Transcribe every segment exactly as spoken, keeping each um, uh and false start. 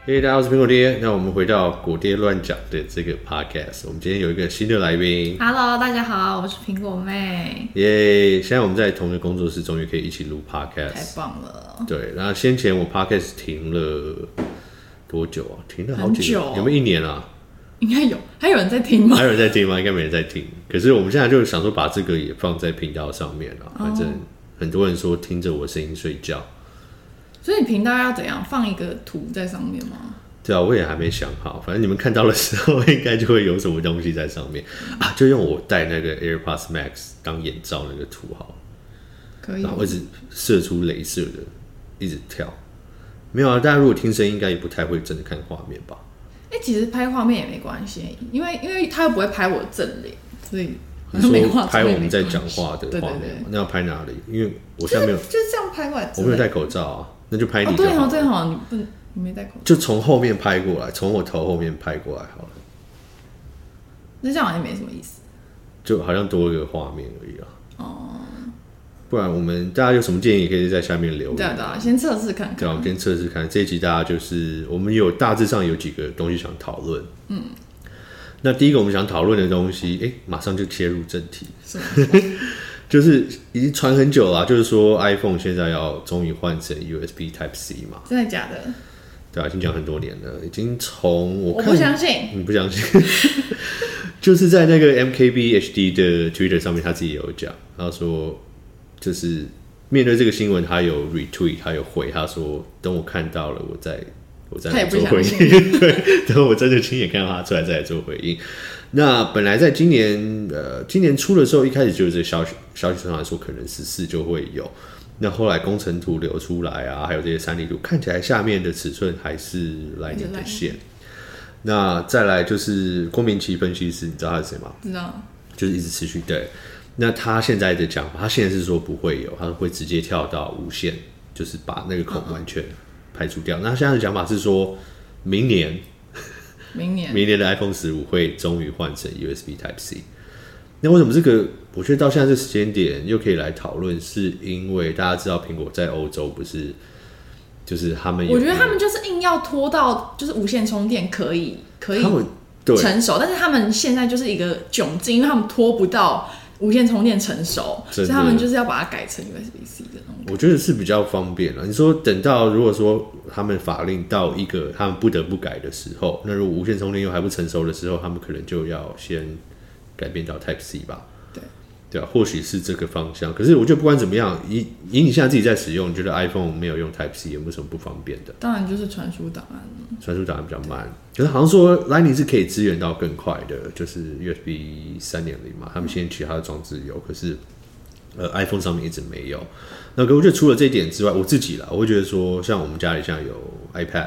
嘿、hey, 大家好，我是苹果爹。那我们回到果爹乱讲的这个 podcast， 我们今天有一个新的来宾。 Hello， 大家好，我是苹果妹。 耶、yeah, 现在我们在同一个工作室，终于可以一起录 podcast， 太棒了。 对，然后先前我 podcast 停了多久啊？停了好几久， 有没有一年啊？ 应该有，还有人在听吗？ 还有人在听吗？应该没人在听。可是我们现在就想说，把这个也放在频道上面了。反正很多人说听着我声音睡觉。 所以你频道要怎样放一个图在上面吗？ 对啊，我也还没想好。反正你们看到的时候，应该就会有什么东西在上面、嗯、啊，就用我戴那个 AirPods Max 当眼罩那个图好了， 可以， 然后一直射出雷射的，一直跳。没有啊，大家如果听声音，应该也不太会真的看画面吧？ 哎、欸，其实拍画面也没关系，因为因为他又不会拍我的正脸，所以你说拍我们在讲话的画面吗？那要拍哪里？因为我现在没有， 就是、就是这样拍过来。 我没有戴口罩啊，那就拍你就好了。 哦，对哦，对哦，你不，你没戴口罩， 就从后面拍过来，从我头后面拍过来好了。 那这样好像没什么意思， 就好像多一个画面而已啊。 哦。 不然我们大家有什么建议，也可以在下面留言。 对啊，对啊，先测试看看。 对啊，我们先测试看。这一集大家就是我们有大致上有几个东西想讨论。嗯。那第一个我们想讨论的东西，哎、欸，马上就切入正题。 是就是已经传很久了、啊，就是说 iPhone 现在要终于换成 U S B Type C 嘛？ 真的假的？ 对啊，已经讲很多年了，已经从我看我不相信， 你不相信？就是在那个 M K B H D 的 Twitter 上面，他自己也有讲，他说就是面对这个新闻，他有 retweet， 他有回，他说等我看到了，我再我再来做回应。对，等我真的亲眼看到他出来再来做回应。那本来在今年呃今年初的时候，一开始就有这个消息消息传来说，可能十四就会有。那后来工程图流出来啊，还有这些三 D 图，看起来下面的尺寸还是 Lightning 的线。那再来就是郭明錤分析师，你知道他是谁吗？ 知道， 就是一直持续对。那他现在的讲法，他现在是说不会有，他会直接跳到无线，就是把那个孔完全排除掉。嗯、那他现在的讲法是说，明年， 明年， 明年的 iPhone 十五会终于换成 U S B Type C。那为什么这个？我觉得到现在这时间点又可以来讨论，是因为大家知道苹果在欧洲不是，就是他们有， 我觉得他们就是硬要拖到就是无线充电可以可以成熟，但是他们现在就是一个窘境，因为他们拖不到无线充电成熟，所以他们就是要把它改成 U S B C 的那种。 我觉得是比较方便了。你说等到如果说他们法令到一个他们不得不改的时候，那如果无线充电又还不成熟的时候，他们可能就要先改变到 Type C 吧。 对。 对啊，或许是这个方向。可是我觉得不管怎么样，以以你现在自己在使用，你觉得 iPhone 没有用 Type C 有没有什么不方便的？ 当然就是传输档案， 传输档案比较慢。可是好像说 Lightning 是可以支援到更快的，就是 U S B 三点零 嘛，他们现在其他的装置有，可是呃 iPhone 上面一直没有。那我觉得除了这一点之外，我自己啦，我会觉得说，像我们家里现在有 iPad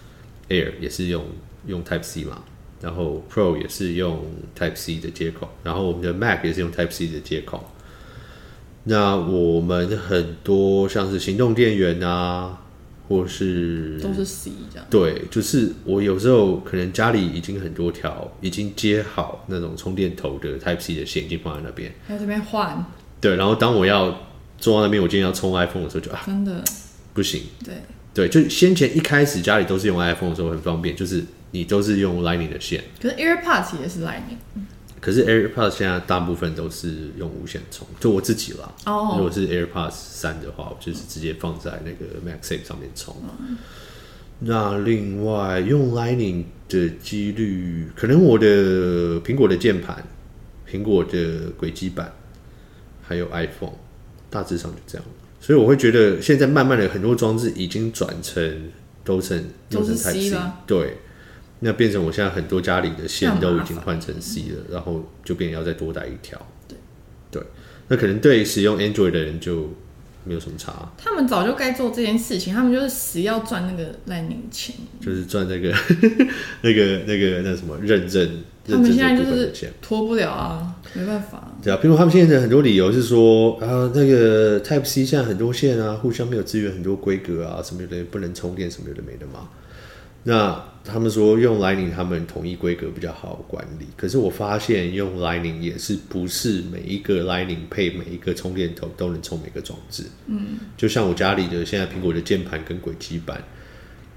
Air 也是用用 Type C 嘛。然后 Pro 也是用 Type C 的接口，然后我们的 Mac 也是用 Type C 的接口。那我们很多像是行动电源啊，或是都是 C 这样。 对，就是我有时候可能家里已经很多条已经接好那种充电头的 Type C 的线已经放在那边， 还有这边换。 对，然后当我要坐到那边，我今天要充 iPhone 的时候就啊， 真的不行。 对对，就先前一开始家里都是用 iPhone 的时候很方便，就是你都是用 Lightning 的线。 可是 AirPods 也是 Lightning。 可是 AirPods 现在大部分都是用无线充，就我自己啦。哦。如果是 AirPods 三的话，我就是直接放在那个 MagSafe 上面充。嗯、那另外用 Lightning 的几率，可能我的苹果的键盘、苹果的轨迹板，还有 iPhone， 大致上就这样。所以我会觉得现在慢慢的很多装置已经转成都成用成 Type C， 对，那变成我现在很多家里的线都已经换成 C 了，然后就变成要再多带一条。对，对，那可能对使用 Android 的人就没有什么差。 他们早就该做这件事情，他们就是死要赚那个 Lightning 钱， 就是赚那个那个那个那什么认证。 他们现在就是拖不了啊，没办法。 对啊，比如他们现在的很多理由是说啊，那个 Type C 现在很多线啊，互相没有支援很多规格啊，什么有的不能充电，什么有的没的嘛。那他们说用 Lightning 他们统一规格比较好管理，可是我发现用 Lightning 也是不是每一个 Lightning 配每一个充电头都能充每个装置。嗯，就像我家里的现在苹果的键盘跟轨迹板，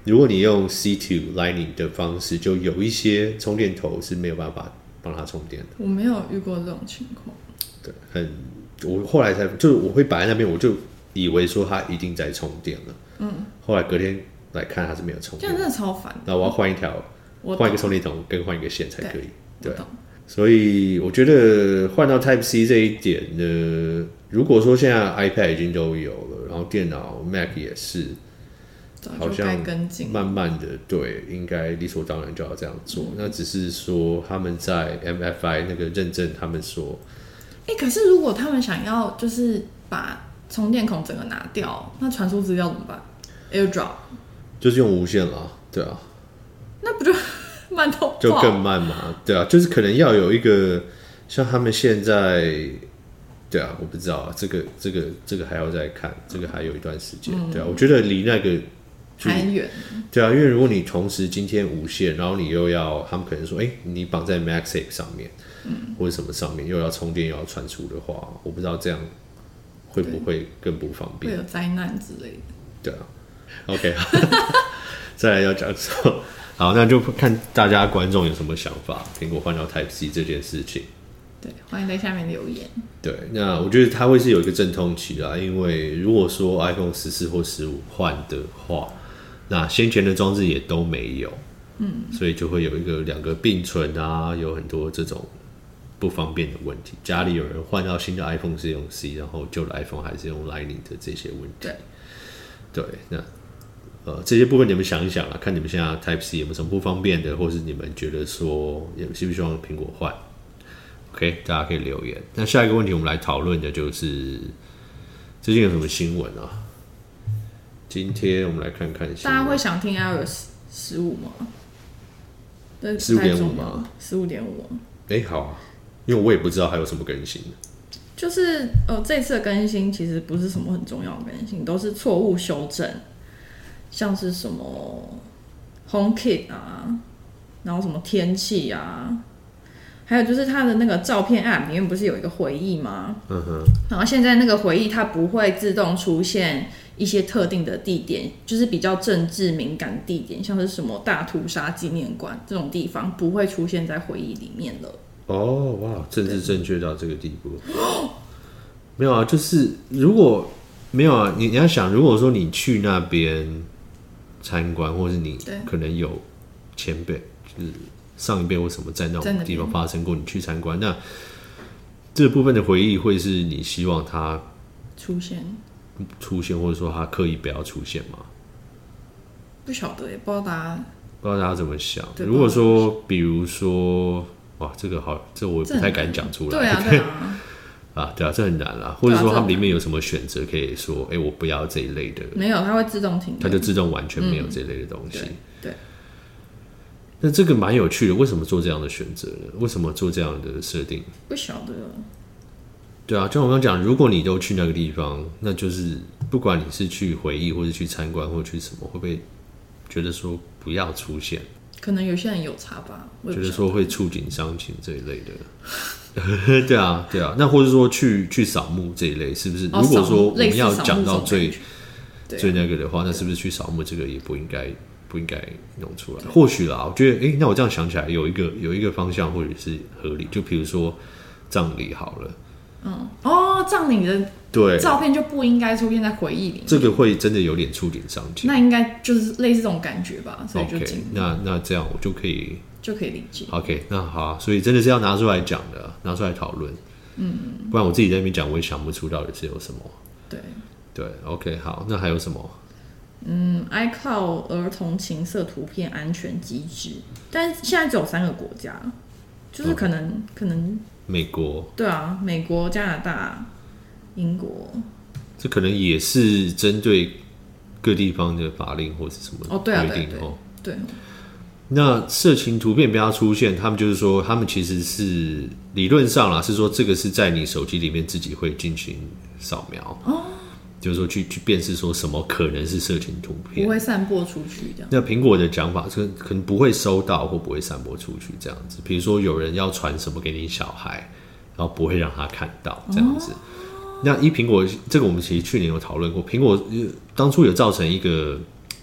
如果你用 C to Lightning 的方式，就有一些充电头是没有办法帮它充电的。 我没有遇过这种情况。 对，很，我后来才就是我会摆在那边，我就以为说它一定在充电了。嗯。后来隔天来看，它是没有充电， 这样真的超烦。 那我要换一条，换一个充电头，跟换一个线才可以。对。 对所以我觉得换到 Type C 这一点呢，如果说现在 iPad 已经都有了，然后电脑 Mac 也是，好像慢慢的对，应该理所当然就要这样做。嗯、那只是说他们在 M F I 那个认证，他们说， 哎、欸，可是如果他们想要就是把充电孔整个拿掉，那传输资料怎么办 ？AirDrop 就是用无线啦，对啊， 那不就？慢到爆就更慢嘛，对啊，就是可能要有一个像他们现在，对啊，我不知道啊，这个这个这个还要再看，这个还有一段时间，嗯、对啊，我觉得离那个还远， 对啊，因为如果你同时今天无线，然后你又要他们可能说，哎、欸，你绑在 MagSafe 上面，嗯，或者什么上面又要充电又要传输的话，我不知道这样会不会更不方便， 会有灾难之类的， 对啊 ，OK， 再来要讲什么？好，那就看大家观众有什么想法，苹果换到 Type C 这件事情。 对，欢迎在下面留言。 对，那我觉得它会是有一个阵痛期啦，因为如果说 iPhone 十四或十五换的话，那先前的装置也都没有，嗯，所以就会有一个两个并存啊，有很多这种不方便的问题。家里有人换到新的 iPhone 是用 C， 然后旧的 iPhone 还是用 Lightning 的这些问题。 对， 对，那。呃，这些部分你们想一想啊，看你们现在 Type C 有没有什么不方便的，或是你们觉得说希不希望苹果换 ？OK， 大家可以留言。那下一个问题我们来讨论的就是最近有什么新闻啊？今天我们来看看新闻。 大家会想听 iOS 十五吗？ 十五点五吗？ 十五点五。 哎，好啊，因为我也不知道还有什么更新。 就是呃，这次的更新其实不是什么很重要的更新，都是错误修正。像是什么 HomeKit 啊，然后什么天气啊，还有就是它的那个照片 App 里面不是有一个回忆吗？嗯哼。然后现在那个回忆它不会自动出现一些特定的地点，就是比较政治敏感的地点，像是什么大屠杀纪念馆这种地方不会出现在回忆里面了。 哦，哇，政治正确到这个地步？没有啊，就是如果没有啊，你你要想，如果说你去那边。参观，或是你可能有前辈，就是上一辈或什么在那种地方发生过，你去参观，那这部分的回忆会是你希望它出现， 出现，或者说它刻意不要出现吗？ 不晓得，也不知道大家不知道大家怎么想。如果说，比如说，哇，这个好，这我不太敢讲出来。 对啊，对啊。 啊，对啊，这很难啦。或者说，它里面有什么选择可以说，哎、欸，我不要这一类的。 没有，它会自动停。 它就自动完全没有这一类的东西。 嗯、对。对那这个蛮有趣的，为什么做这样的选择呢？为什么做这样的设定？ 不晓得。 对啊，就像我刚刚讲，如果你都去那个地方，那就是不管你是去回忆，或是去参观，或者去什么，会不会觉得说不要出现？ 可能有些人有差吧， 觉得说会触景伤情这一类的。对啊，对啊，那或者说去去扫墓这一类，是不是？ 哦、 如果说我们要讲到最最那个的话，那是不是去扫墓这个也不应该不应该弄出来？或许啦，我觉得，哎、欸，那我这样想起来，有一个有一个方向或者是合理，就比如说葬礼好了， 嗯，哦，葬礼的对照片就不应该出现在回忆里面， 这个会真的有点触景伤情。 那应该就是类似这种感觉吧，所以就 OK， 那那这样我就可以。 就可以理解。 OK， 那好、啊，所以真的是要拿出来讲的，拿出来讨论。嗯，不然我自己在那边讲，我也想不出到底是有什么。 对对 ，OK， 好，那还有什么？ 嗯 ，iCloud 儿童情色图片安全机制，但现在只有三个国家，就是可能、哦、可能美国。 对啊，美国、加拿大、英国。 这可能也是针对各地方的法令或是什么哦，对啊， 规定哦，对。 那色情图片不要出现，他们就是说，他们其实是理论上啦，是说这个是在你手机里面自己会进行扫描，哦，就是说去去辨识说什么可能是色情图片， 不会散播出去这样。 那苹果的讲法是可能不会收到或不会散播出去这样子，比如说有人要传什么给你小孩，然后不会让他看到这样子。哦、那依苹果这个，我们其实去年有讨论过，苹果当初有造成一个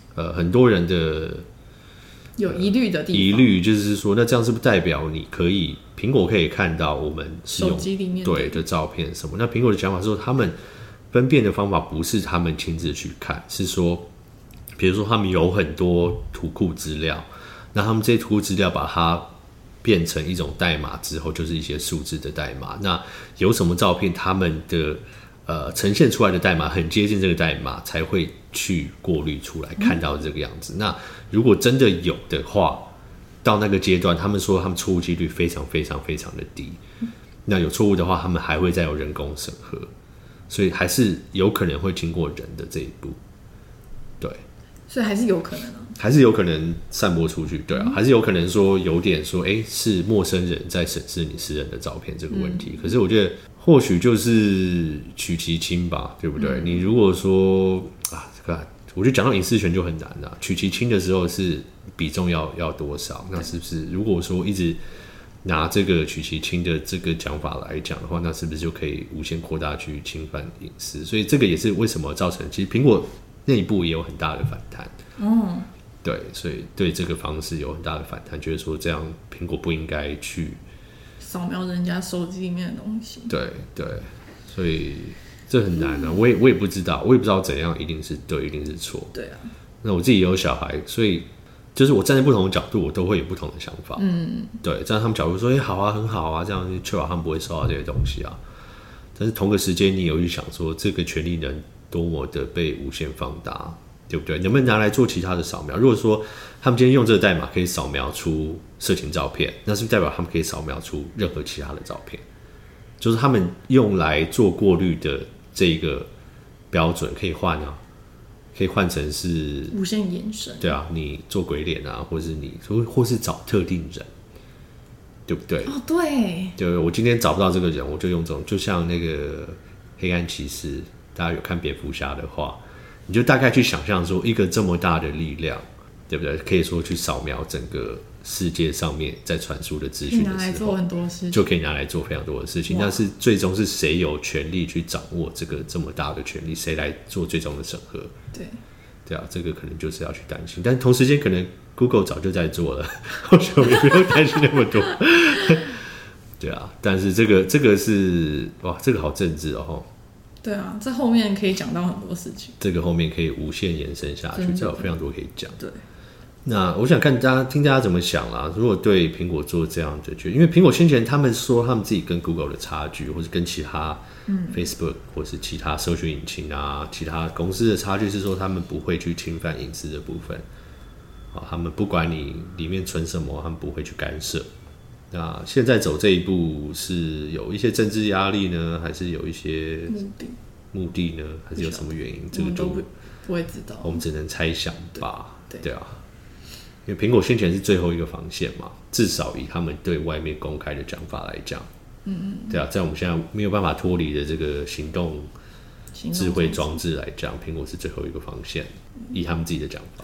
呃很多人的有疑虑的地方， 疑虑就是说，那这样是不是代表你可以苹果可以看到我们使用手机里面对的照片什么？那苹果的讲法是说，他们分辨的方法不是他们亲自去看，是说，比如说他们有很多图库资料，那他们这些图库资料把它变成一种代码之后，就是一些数字的代码。那有什么照片，他们的呃呈现出来的代码很接近这个代码，才会去过滤出来看到这个样子。嗯、那如果真的有的话，到那个阶段，他们说他们错误几率非常非常非常的低。那有错误的话，他们还会再有人工审核，所以还是有可能会经过人的这一步。对， 所以还是有可能啊， 还是有可能散播出去，对啊，嗯、还是有可能说有点说，哎、欸，是陌生人在审视你私人的照片这个问题。嗯、可是我觉得或许就是取其轻吧，对不对？嗯、你如果说啊，这个我觉得讲到隐私权就很难了。取其轻的时候是比重要要多少？那是不是如果说一直拿这个取其轻的这个讲法来讲的话，那是不是就可以无限扩大去侵犯隐私？所以这个也是为什么造成其实苹果内部也有很大的反弹。嗯，对，所以对这个方式有很大的反弹，觉得说这样苹果不应该去扫描人家手机里面的东西。 对对，所以这很难啊，我也我也不知道，我也不知道怎样一定是对，一定是错。 对啊， 那我自己也有小孩，所以就是我站在不同的角度，我都会有不同的想法。嗯，对，站在他们角度说，哎、欸，好啊，很好啊，这样确保他们不会收到这些东西啊。但是同个时间，你有去想说，这个权利能多么的被无限放大，对不对？能不能拿来做其他的扫描？如果说他们今天用这个代码可以扫描出色情照片，那是不是代表他们可以扫描出任何其他的照片？就是他们用来做过滤的这个标准可以换啊，可以换成是无限延伸。 对啊，你做鬼脸啊，或是你或是找特定人，对不对？ 哦，对， 对，我今天找不到这个人，我就用这种，就像那个黑暗骑士，大家有看蝙蝠侠的话，你就大概去想象说，一个这么大的力量，对不对？可以说去扫描整个世界上面在传输的资讯的时候， 拿来做很多事情， 就可以拿来做非常多的事情。但是最终是谁有权利去掌握这个这么大的权利？谁来做最终的审核？ 对， 对啊，这个可能就是要去担心。但同时间，可能 Google 早就在做了，或许我们也不用担心那么多。对啊，但是这个这个是哇，这个好政治哦。 对啊，这后面可以讲到很多事情。 这个后面可以无限延伸下去，这有非常多可以讲。 对。 那我想看大家听大家怎么想啦。如果对苹果做这样的决定，因为苹果先前他们说他们自己跟 Google 的差距，或者跟其他 Facebook 或是其他搜寻引擎啊、其他公司的差距是说他们不会去侵犯隐私的部分。好，他们不管你里面存什么，他们不会去干涉。那现在走这一步是有一些政治压力呢，还是有一些目的目的呢？还是有什么原因？这个就不, 不会知道， 我们只能猜想吧。 对, 对, 对啊。因为苹果先前是最后一个防线嘛，至少以他们对外面公开的讲法来讲，嗯对啊，在我们现在没有办法脱离的这个行动智慧装置来讲，苹果是最后一个防线，以他们自己的讲法。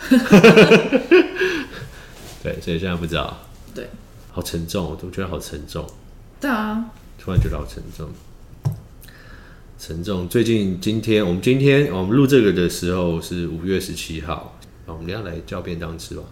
对，所以现在不知道， 对， 好沉重，我觉得好沉重。 对啊， 突然觉得好沉重，沉重。最近今天我们今天我们录这个的时候是五月十七号。我们等一下来叫便当吃吧。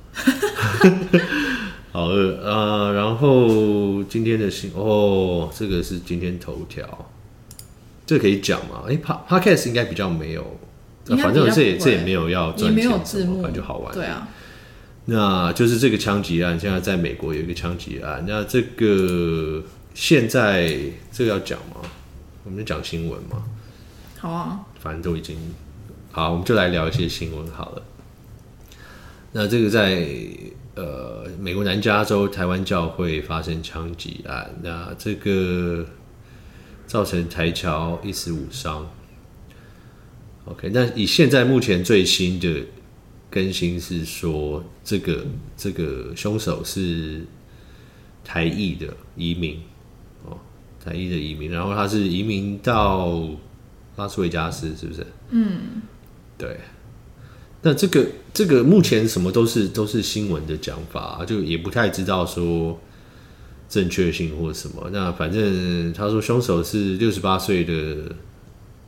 好饿啊、呃！然后今天的新哦，这个是今天头条，这个可以讲吗？哎 ，Podcast 应该比较没有，呃、反正这也这也没有要赚钱什么，反正就好玩。 对啊， 那就是这个枪击案，现在在美国有一个枪击案。那这个现在这个要讲吗？我们就讲新闻嘛。 好啊， 反正都已经好，我们就来聊一些新闻好了。那这个在呃美国南加州台湾教会发生枪击案，那这个造成台侨一死五伤。OK， 那以现在目前最新的更新是说，这个这个凶手是台裔的移民哦，台裔的移民，然后他是移民到拉斯维加斯，是不是？嗯，对。那这个这个目前什么都是都是新闻的讲法，就也不太知道说正确性或什么。那反正他说凶手是六十八岁的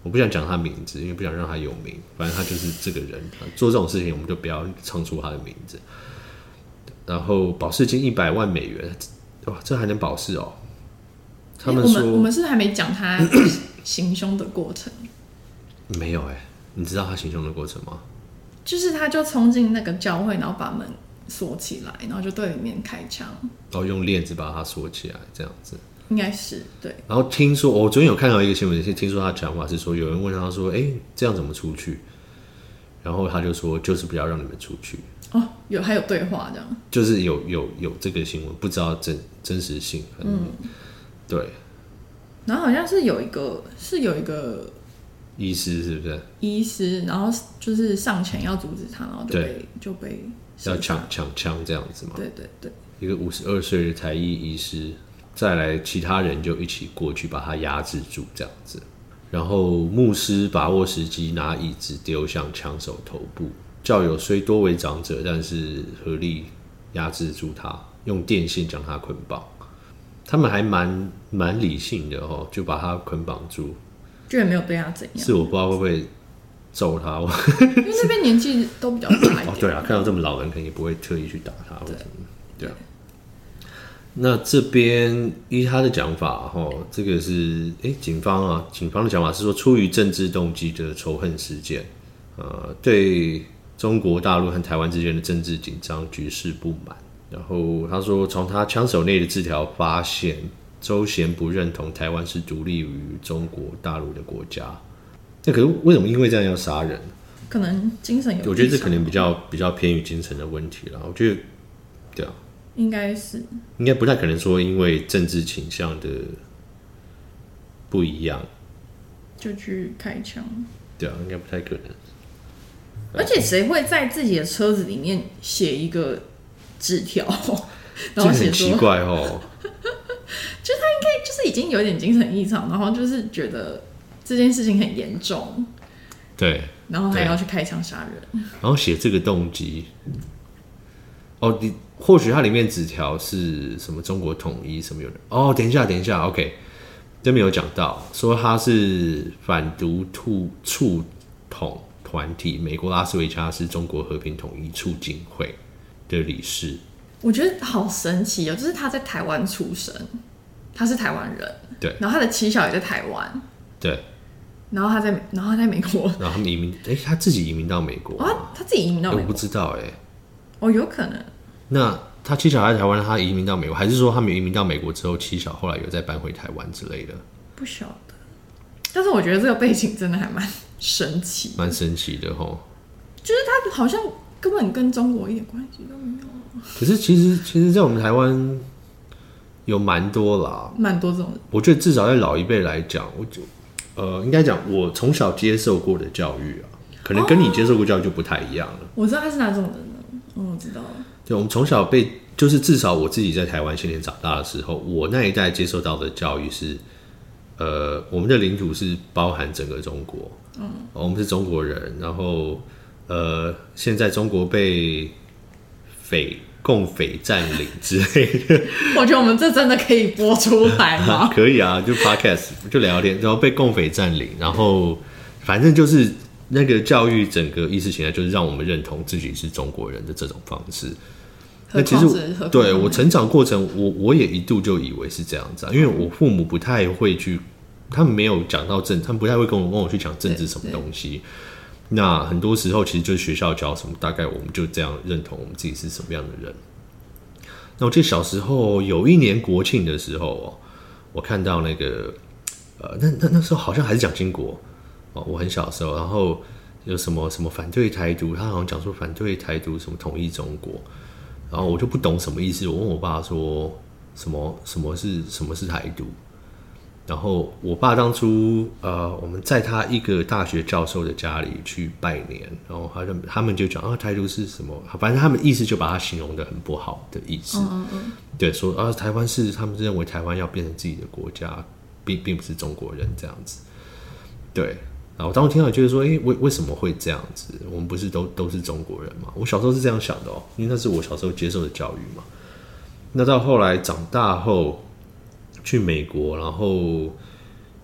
我不想讲他名字，因为不想让他有名，反正他就是这个人，做这种事情我们就不要唱出他的名字。然后保释金一百万美元，哇，这还能保释哦？他们说， 欸、我们我们是还没讲他行凶的过程。 没有哎、欸，你知道他行凶的过程吗？ 就是他就冲进那个教会，然后把门锁起来，然后就对里面开枪， 然后用链子把它锁起来，这样子。 应该是对。 然后听说，我昨天有看到一个新闻，听说他讲法是说，有人问他说：“哎、欸，这样怎么出去？”然后他就说：“就是不要让你们出去。” 哦，有还有对话这样， 就是有有有这个新闻，不知道真真实性。嗯，对。 然后好像是有一个是有一个医师，是不是？ 医师，然后就是上前要阻止他，然后就被就被要抢抢枪这样子嘛？ 对对对。 一个五十二岁的台裔医师，再来其他人就一起过去把他压制住这样子。然后牧师把握时机，拿椅子丢向枪手头部。教友虽多为长者，但是合力压制住他，用电线将他捆绑。他们还蛮蛮理性的哦，就把他捆绑住， 就也没有对他怎样。 是我不知道会不会揍他， 因为那边年纪都比较大一点。 哦，对啊，看到这么老人，肯定也不会特意去打他。对，对啊。那这边依他的讲法，哈，这个是哎，警方啊，警方的讲法是说，出于政治动机的仇恨事件，呃，对中国大陆和台湾之间的政治紧张局势不满。然后他说，从他枪手内的字条发现，周贤不认同台湾是独立于中国大陆的国家。那可是为什么因为这样要杀人？ 可能精神有， 我觉得这可能比较比较偏于精神的问题啦。我觉得，对啊， 应该是， 应该不太可能说因为政治倾向的不一样就去开枪。 对啊，应该不太可能。 而且谁会在自己的车子里面写一个纸条，然后写说，这很奇怪哦。 就他应该就是已经有点精神异常，然后就是觉得这件事情很严重， 对， 然后还要去开枪杀人， 然后写这个动机。哦，你或许它里面纸条是什么中国统一什么有的哦，等一下，等一下 ，OK， 这边有讲到说他是反独促统团体美国拉斯维加斯中国和平统一促进会的理事。 我觉得好神奇哦，就是他在台湾出生，他是台湾人， 对， 然后他的妻小也在台湾， 对， 然后他在，然后他在美国， 然后他们移民，哎、欸，他自己移民到美国， 哦，他自己移民到美国， 我不知道哎、欸， 哦，有可能。 那他妻小在台湾，他移民到美国，还是说他们移民到美国之后，妻小后来有再搬回台湾之类的？ 不晓得，但是我觉得这个背景真的还蛮神奇， 蛮神奇的齁。 就是他好像根本跟中国一点关系都没有。 可是其实，其实，在我们台湾有蛮多啦， 蛮多这种。我觉得至少在老一辈来讲，我就呃，应该讲我从小接受过的教育啊，可能跟你接受过教育就不太一样了。哦、 我知道他是哪种人呢？嗯，我知道了。 对，我们从小被，就是至少我自己在台湾先天长大的时候，我那一代接受到的教育是，呃，我们的领土是包含整个中国，嗯，我们是中国人，然后呃，现在中国被匪共匪占领之类的。 我觉得我们这真的可以播出来吗？ 可以啊，就 podcast 就聊天，然后被共匪占领，然后反正就是那个教育整个意识形态，就是让我们认同自己是中国人的这种方式。那其实对我成长过程，我我也一度就以为是这样子啊，因为我父母不太会去，他们没有讲到政，他们不太会跟我跟我去讲政治什么东西。那很多时候其实就是学校教什么，大概我们就这样认同我们自己是什么样的人。那我记得小时候有一年国庆的时候哦，我看到那个呃，那那那时候好像还是蒋经国哦，我很小的时候，然后有什么什么反对台独，他好像讲说反对台独什么统一中国。然后我就不懂什么意思，我问我爸说什么什么是什么是台独，然后我爸当初呃我们在他一个大学教授的家里去拜年，然后他就他们就讲啊台独是什么，反正他们意思就把它形容得很不好的意思，嗯嗯对，说啊台湾是他们认为台湾要变成自己的国家，并并不是中国人这样子，对。然后当我听到就是说，哎，为为什么会这样子？我们不是都都是中国人吗？我小时候是这样想的哦，因为那是我小时候接受的教育嘛。那到后来长大后去美国，然后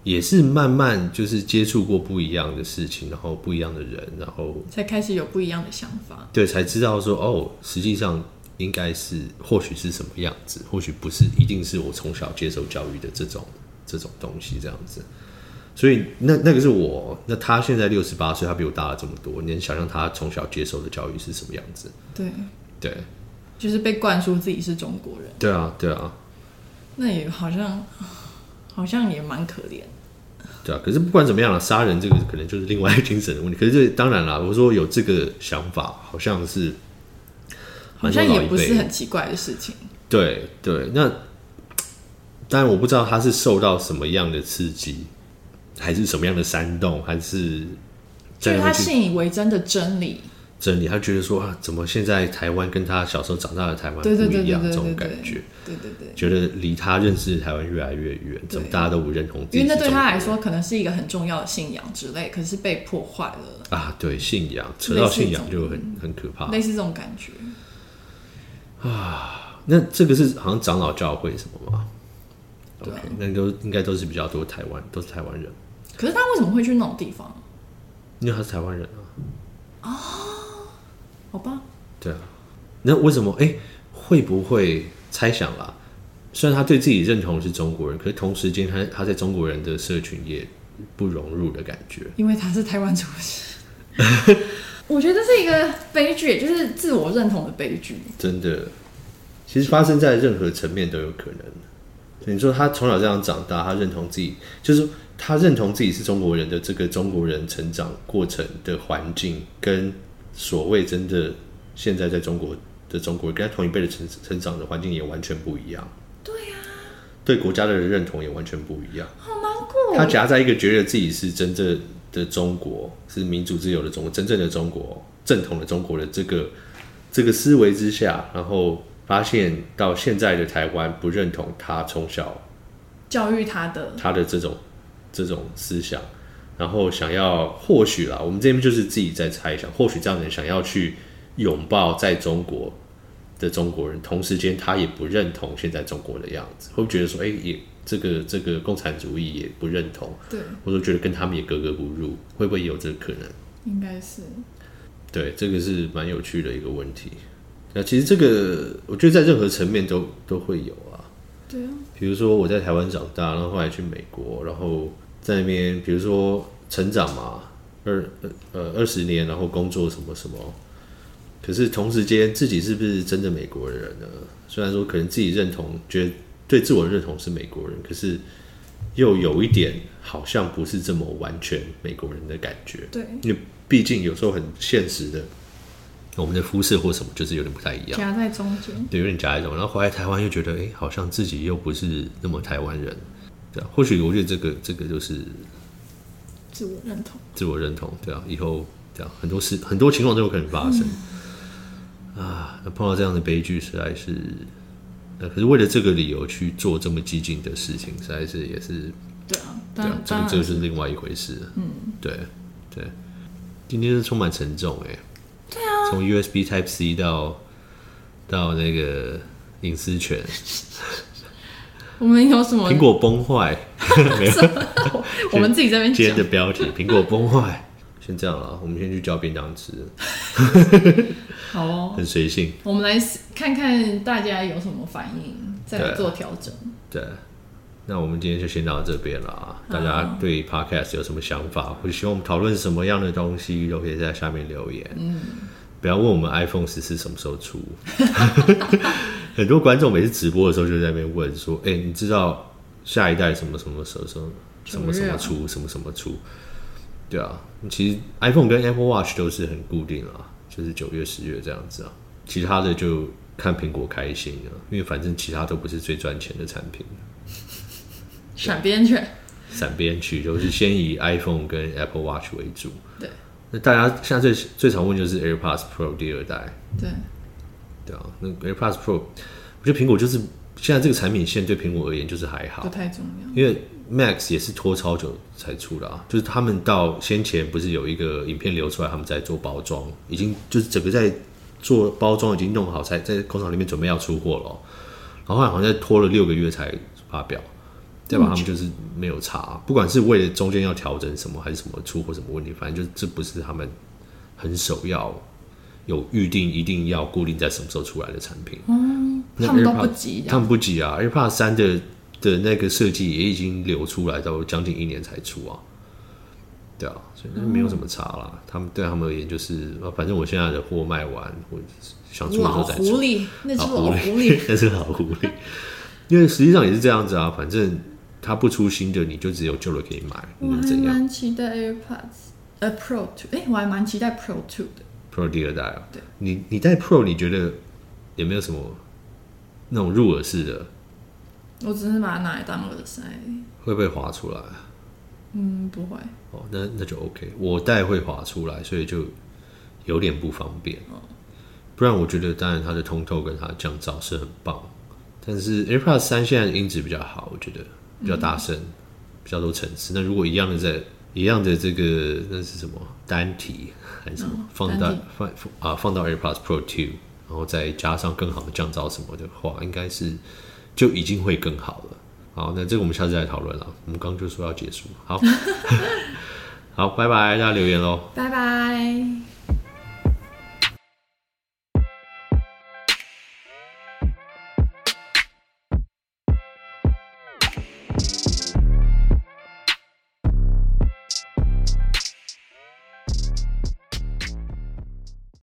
也是慢慢就是接触过不一样的事情，然后不一样的人，然后才开始有不一样的想法。 对，才知道说哦，实际上应该是或许是什么样子，或许不是一定是我从小接受教育的这种这种东西这样子。所以那那个是我，那他现在六十八岁，他比我大了这么多，你能想象他从小接受的教育是什么样子？ 对对， 就是被灌输自己是中国人。 对啊对啊， 那也好像好像也蛮可怜。 对啊，可是不管怎么样了，杀人这个可能就是另外一个精神的问题。可是这当然啦，我说有这个想法，好像是好像也不是很奇怪的事情。 对对，那当然我不知道他是受到什么样的刺激，还是什么样的煽动，还是就是他信以为真的真理。 真理，他觉得说啊，怎么现在台湾跟他小时候长大的台湾不一样，这种感觉， 对对对， 觉得离他认识的台湾越来越远，怎么大家都不认同自己？ 因为那对他来说可能是一个很重要的信仰之类，可是被破坏了啊。对，信仰扯到信仰就很很可怕， 类似这种感觉啊。那这个是好像长老教会什么吗？ 对、啊 okay, 那都应该都是比较多台湾，都是台湾人。 可是他为什么会去那种地方？ 因为他是台湾人啊。 哦，好吧。 对啊，那为什么？哎、欸，会不会猜想啦？虽然他对自己认同是中国人，可是同时间他他在中国人的社群也不融入的感觉。 因为他是台湾出生。我觉得这是一个悲剧，就是自我认同的悲剧。 真的，其实发生在任何层面都有可能。你说他从小这样长大，他认同自己，就是他认同自己是中国人的这个中国人成长过程的环境，跟所谓真的现在在中国的中国人跟他同一辈的成成长的环境也完全不一样。 对啊， 对国家的认同也完全不一样。 好难过。 他夹在一个觉得自己是真正的中国，是民主自由的中国，真正的中国，正统的中国的这个这个思维之下，然后发现到现在的台湾不认同他从小教育他的他的这种这种思想，然后想要或许啦，我们这边就是自己在猜想，或许这样的人想要去拥抱在中国的中国人，同时间他也不认同现在中国的样子，会不会觉得说，哎、欸，也这个这个共产主义也不认同， 对， 或者觉得跟他们也格格不入，会不会有这个可能？ 应该是， 对，这个是蛮有趣的一个问题。那其实这个，我觉得在任何层面都都会有啊。 对啊。 比如说我在台湾长大，然后后来去美国，然后在那边，比如说成长嘛，二呃二十年，然后工作什么什么。可是同时间，自己是不是真的美国人呢？虽然说可能自己认同，觉得对自我认同是美国人，可是又有一点好像不是这么完全美国人的感觉。 对， 因为毕竟有时候很现实的。我们的肤色或什么就是有点不太一样， 夹在中间， 对，有点夹在中间。然后回来台湾又觉得，哎、欸，好像自己又不是那么台湾人，对啊。或许我觉得这个这个就是自我认同， 自我认同，对啊。以后对啊，很多事很多情况都有可能发生、嗯、啊。那碰到这样的悲剧，实在是，呃，可是为了这个理由去做这么激进的事情，实在是也是， 对啊， 对啊，这个这个是另外一回事。嗯，对对。今天是充满沉重哎、欸。 对啊， 从 U S B Type C 到到那个隐私权， 我们有什么？ 苹果崩坏，没有， 我们自己在那边讲。 今天的标题：苹果崩坏。先这样了，我们先去叫便当吃。 好哦， 很随性。 我们来看看大家有什么反应，再来做调整。 对。对，那我们今天就先到这边了。大家对 Podcast 有什么想法，或者希望我们讨论什么样的东西，都可以在下面留言。嗯，不要问我们 iPhone 十四什么时候出。很多观众每次直播的时候就在那边问说：“哎、欸，你知道下一代什么什么时候什么什么出，什么什么出？”对啊，其实 iPhone 跟 Apple Watch 都是很固定啊，就是九月、十月这样子啊。其他的就看苹果开心啊，因为反正其他都不是最赚钱的产品。 闪边去， 闪边去，就是先以 iPhone 跟 Apple Watch 为主。 对， 那大家现在最最常问就是 AirPods Pro 第二代。 对， 对啊，那 AirPods Pro， 我觉得苹果就是现在这个产品线对苹果而言就是还好， 不太重要。 因为 Max 也是拖超久才出的啊，就是他们到先前不是有一个影片流出来，他们在做包装，已经就是整个在做包装已经弄好，才在工厂里面准备要出货了，然后好像在拖了六个月才发表。 代表他们就是没有差，不管是为了中间要调整什么，还是什么出货什么问题，反正就这不是他们很首要有预定一定要固定在什么时候出来的产品。 嗯，他们都不急， 他们不急啊 ，AirPods 三的的那个设计也已经流出来到将近一年才出啊。对啊，所以没有什么差啦。嗯、他们对他们而言就是，反正我现在的货卖完，我想出的时候再出。 老狐狸，那是老狐狸， 那是老狐狸。因为实际上也是这样子啊，反正他不出新的，你就只有旧的可以买。 我还蛮期待 AirPods 呃 Pro 二，哎、欸，我还蛮期待 Pro 二的。 Pro 第二代啊， 对， 你你戴 Pro 你觉得有没有什么那种入耳式的？ 我只是把它拿来当耳塞。 会不会滑出来？ 嗯，不会。 哦，那那就 OK。我戴会滑出来，所以就有点不方便。哦、不然我觉得，当然它的通透跟它的降噪是很棒，但是 AirPods 三现在的音质比较好，我觉得比较大声，嗯、比较多层次。那如果一样的在一样的这个那是什么单体还是什么、嗯、放到放啊放到 AirPods Pro 二，然后再加上更好的降噪什么的话，应该是就已经会更好了。好，那这个我们下次再讨论了。我们刚刚就说要结束，好，好，拜拜，大家留言咯， 拜拜。